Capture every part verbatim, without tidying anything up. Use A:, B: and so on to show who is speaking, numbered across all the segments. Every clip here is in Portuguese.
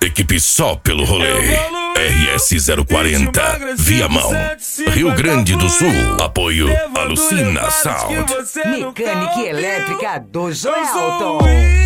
A: Equipe só pelo rolê. R S zero quarenta, Viamão, Rio Grande do Sul. Apoio Alucina Sound.
B: Mecânica elétrica do Joelton.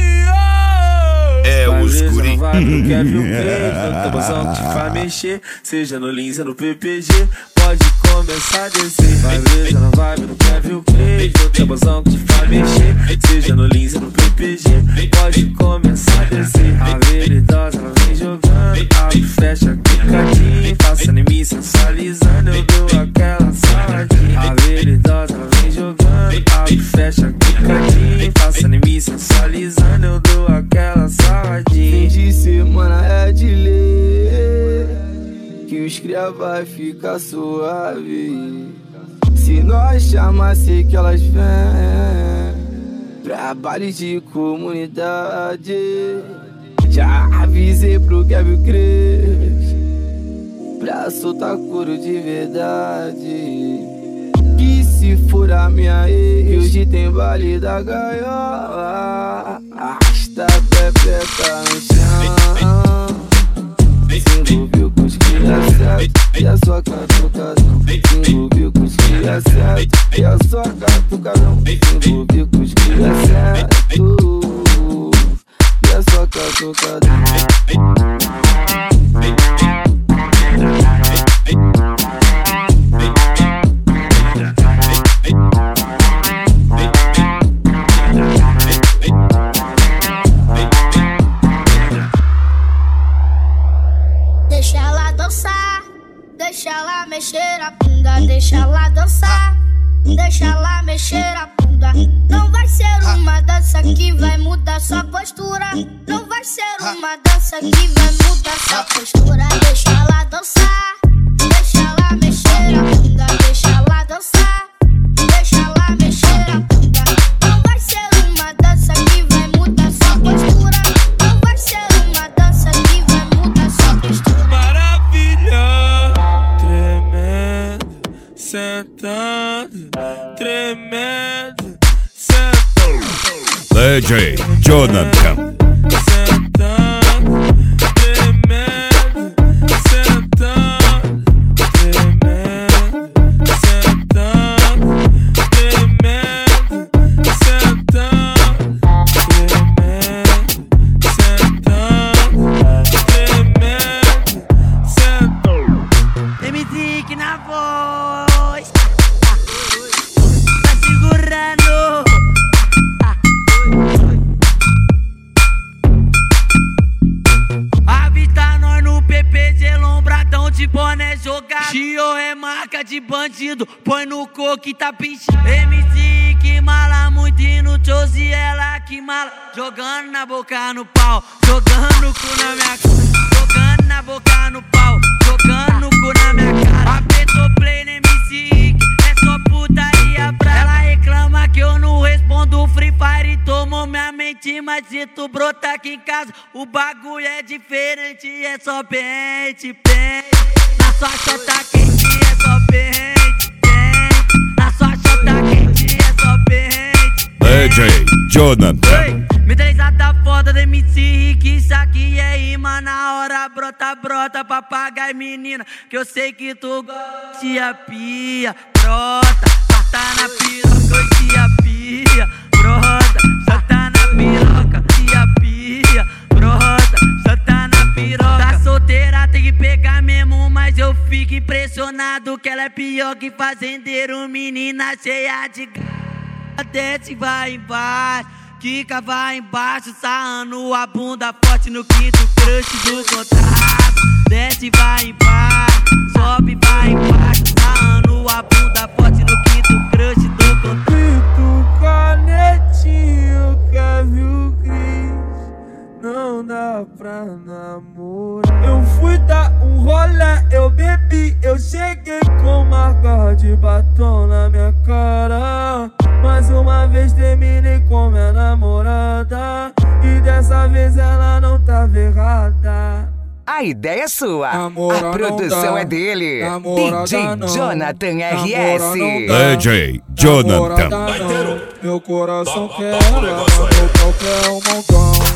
C: É os guri.
D: Quer ver o beijo, tabuzão que te faz mexer. Seja no Lins ou no P P G, pode começar a descer. Vai ver, na vibe do Kevin o beijo, tabuzão que te faz mexer. Seja no Lins ou no P P G, pode começar a descer. A veridosa ela vem jogando, abre, fecha, clicadinho, passando em mim, sensualizando, eu dou aquela saladinha. A veridosa ela vem jogando, abre, fecha, clicadinho, passando em mim, sensualizando, eu dou aquela saladinha.
E: Fim de semana é de ler, que os cria vai ficar suave. Se nós chamar, sei que elas vêm. Trabalho de comunidade. Já avisei pro Kevin Cres pra soltar couro de verdade. Que se for a minha ex, hoje tem baile da gaiola. Arrasta a pepeca no chão. Se envolveu com os que é certo e a sua catucadão. Se envolveu com os que é certo e a sua catucadão. Se envolveu com os que é certo e a sua catucadão.
F: Deixa ela dançar, deixa ela mexer a bunda, deixa ela dançar, deixa ela mexer a bunda. Não vai ser uma dança que vai mudar sua postura. Não vai ser uma dança que vai mudar sua postura. Deixa ela dançar, deixa ela mexer a bunda, deixa ela dançar, deixa ela mexer a bunda. Não vai ser uma dança que vai mudar sua postura. Não vai ser uma dança que vai mudar sua postura.
D: Sentando, tremendo, sentando.
A: D J Jonathan.
D: Sentando, tremendo, sentando, tremendo, sentando, tremendo, sentando, tremendo, sentando, tremendo, sentando.
B: M D que na voz. Tá segurando. Avista nós no P P G, lombradão de boné jogado. Gio é marca de bandido, põe no coco e tá pinchado. M C que mala muito e no Josie ela que mala. Jogando na boca no pau, jogando o cu na minha cara. Jogando na boca no pau, jogando o cu na minha cara. Apertou play no M C, é só putaria pra ela. Reclama que eu não respondo Free Fire e tomou minha mente. Mas se tu brotar aqui em casa, o bagulho é diferente. É só pente, pente. Na sua chota quente é só pente, pente. Na sua chota quente é só pente.
A: D J Jonathan.
B: Ei, me dá risada foda do M C Rick, isso aqui é rima na hora. Brota, brota, papagaio menina, que eu sei que tu gosta. Tia pia, brota, solta na piroca, tia pia, brota, solta na piroca, tia pia, brota, solta na piroca. Tá solteira, tem que pegar mesmo, mas eu fico impressionado que ela é pior que fazendeiro, menina cheia de gás. Desce, vai embaixo, quica, vai embaixo, sarrando a bunda forte no quinto crush do contrato. Desce, vai embaixo, sobe, vai embaixo, sarrando a bunda forte no quinto crush do contrato.
D: Pinto canetinho, Kevin Cres, não dá pra namorar. Eu fui dar um rolê, eu bebi, eu cheguei com marca de batom na minha cara. Mais uma vez terminei com minha namorada, e dessa vez ela não tava errada.
B: A ideia é sua,
D: Namora
B: a produção
D: dá,
B: é dele.
D: namora
B: D J
D: dá não,
B: Jonathan R
D: namora
B: S.
D: não dá.
A: D J Jonathan.
D: Namora dá não, meu coração quer ela, meu pau quer um montão.